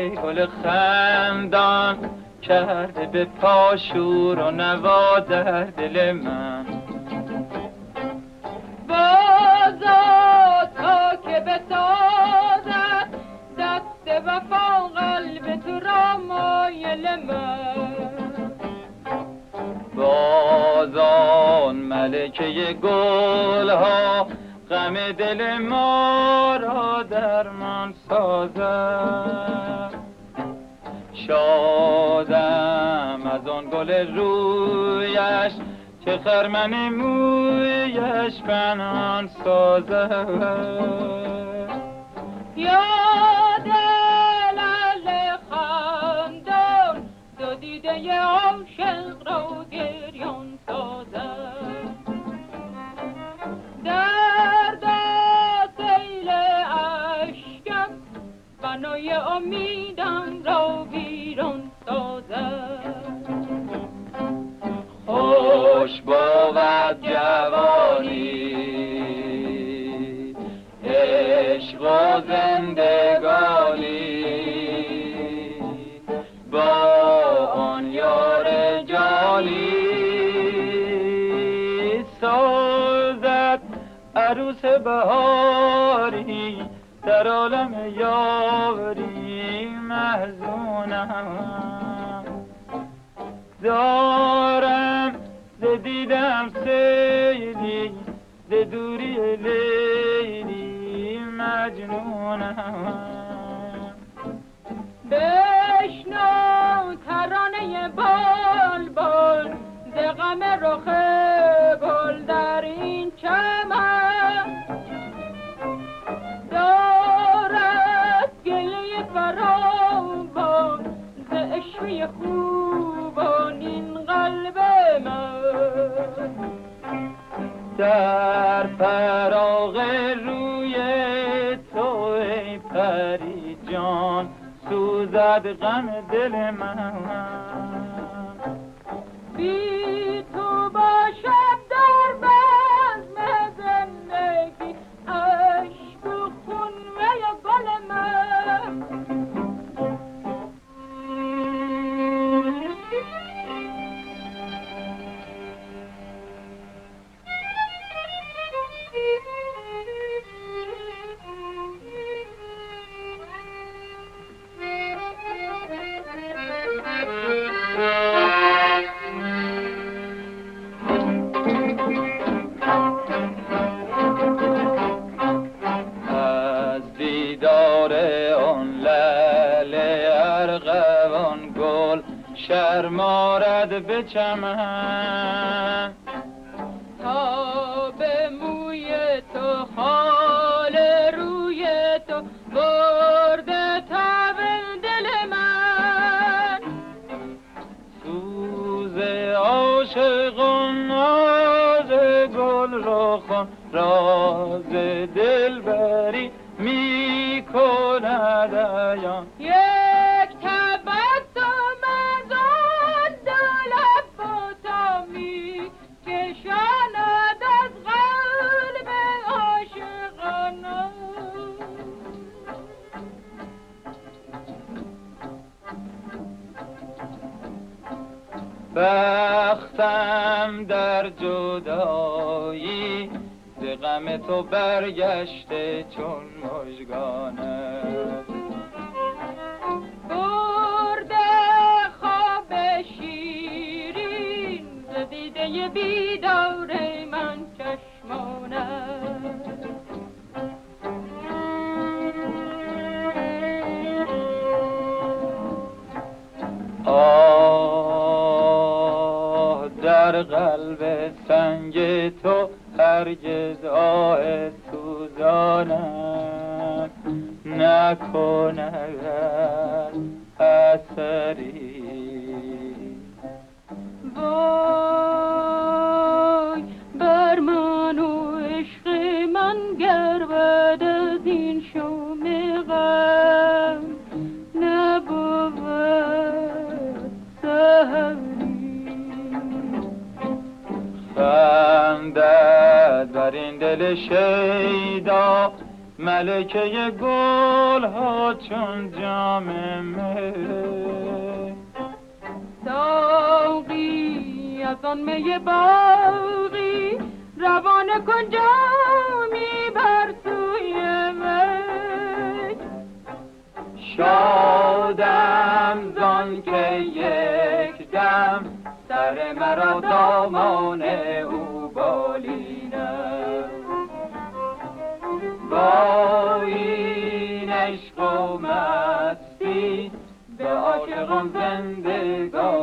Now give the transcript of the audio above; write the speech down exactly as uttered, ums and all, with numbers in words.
گل خندان کرده به پاشور و نوا در دل من. بازا تا که بسازد دست وفا قلب تو را مایل من. بازان ملکه گل ها غم دل ما را درمان سازد. شادم از آن گل رویش که خرمن مویش پنهان سازد. یا دل ال خندان دو دیده عاشق را گریان سازد. درد سیل اشکم بنای امیدم را ویران سازد. خوش بود جوانی عشق و زندگانی با آن یار جانی. سازد عروس بهاری در عالم یاری محزونم. دارم ز دیدم سیلی ز دوری لیلی مجنونم. بشنو ترانه بال بال ز غم رخ گل در این چمن. دارد گله فراوان ز عشوه خوبان این قلب من. در فراغ روی تو ای پری جان سوزد غم دل من. بی تو باشد در بزم زندگی عشق و خون و گل من. از دیدار آن لعل ارغوان گل شرمارد به چمن. تا به موی تو خال روی تو برده تب دل من. سوز عاشقان ناز گل رخان راز دلبری می کند عیان. یک تبسم از آن دو لب و تا می کشاند از قلب عاشقانم. بختم در جدایی ز غم تو برگشته چون مژگانه. برده خواب شیرین ز دیده بیدار من چشمانه. آه در قلب سنگ تو هرگز آه سوزانم نکند اثری. وای بر من و عشق من گر بعد از این شوم غم نبود سحری. خندد بر این دل شیدا ملکه گل ها چون جام می. ساقی از آن می باقی روانه کن جامی بر سوی می. شادم زان که یک دم سر مرا دامان او بالینه. با این عشق و مستی به عاشقان زندگانی